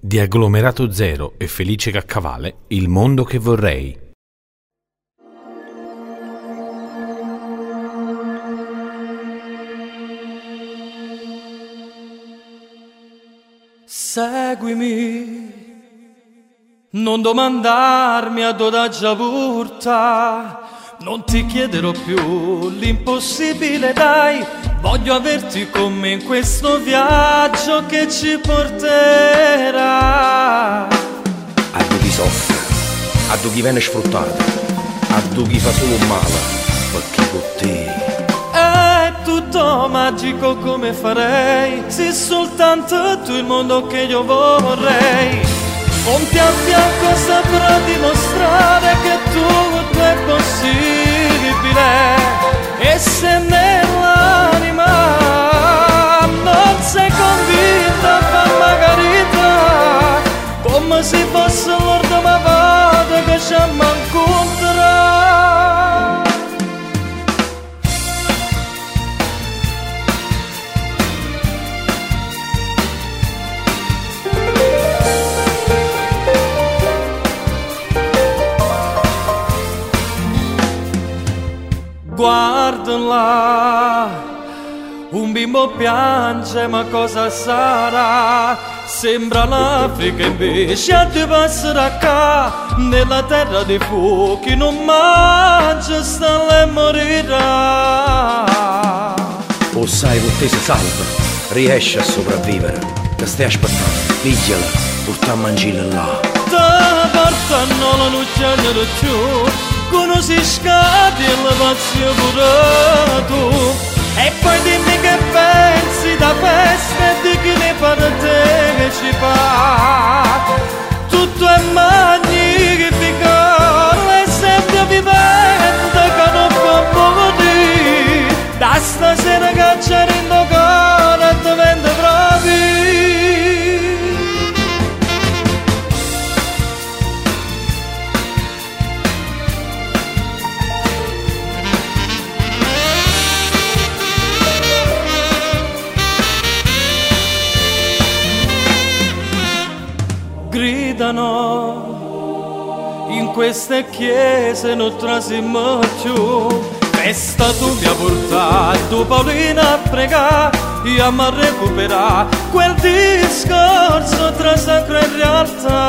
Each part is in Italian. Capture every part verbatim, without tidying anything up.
Di Agglomerato Zero e Felice Caccavale, Il mondo che vorrei. Seguimi, non domandarmi a dove già porta, non ti chiederò più l'impossibile, dai, voglio averti con me in questo viaggio che ci porterà. A dove chi soffre, a dove chi viene sfruttato, a dove chi fa solo un male, perché con te è tutto magico come farei, se soltanto tu il mondo che io vorrei. Con te a fianco saprò dimostrare che tutto è possibile, e se nell'anima non sei convinta, fammi carità, come se fosse l'ultima volta che ci incontrerà. Guarda là, un bimbo piange, ma cosa sarà? Sembra l'Africa invece a te passerà qua, nella terra dei fuochi non mangia, sta e morirà. o sai con te si salva, riesci a sopravvivere, te stai aspettando, pigliala, porta a mangiare là. Te portano la nucciaglia di più, conosci e la pazia pure tu, e poi dimmi che pensi da festa e di chi ne parte che ci fa. Tutto è magnifico e sempre vivente che non può morire, da stasera che c'è in cuore e ti vende proprio. Gridano in queste chiese non trasimo più, festa tu mi ha portato Paolina a pregare e a mi recuperare quel discorso tra sacro e realtà.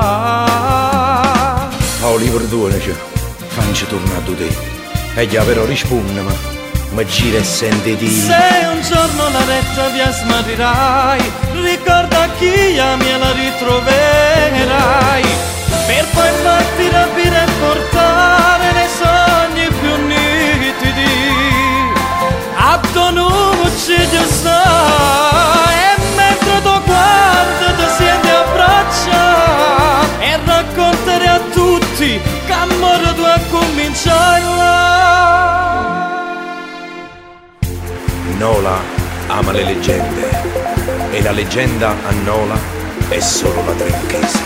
Paoli perdonami, fammi tornare da te, e gli però risponde ma ma gira e sente di. Se un giorno la retta via smarirai, ricorda chi ami e la ritroverai, per poi farti rapire e portare nei sogni più nitidi. A Tonucci ti sta, e mentre tu guardi ti senti abbraccia, e raccontere a tutti che amore tu a cominciare là. Nola ama le leggende e la leggenda a Nola è solo la Trinchese.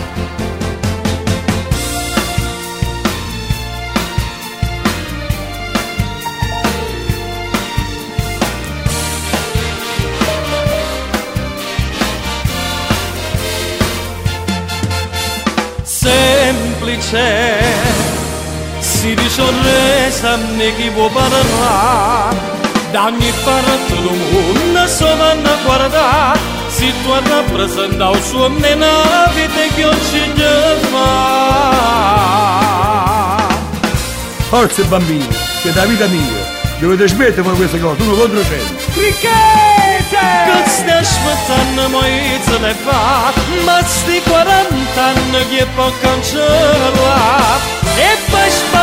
Semplice, si dice un re, sa chi può parlare. Da ogni parte del mondo si vanno a guardare, se tu rappresenta il suo nella vita che oggi gli fa. Forza bambini, che da vita mia, dovete smettere con queste cose, uno contro cento. Ricchezza! Che stai aspettando moi se le fa, ma sti quaranta anni che può cancellare, e poi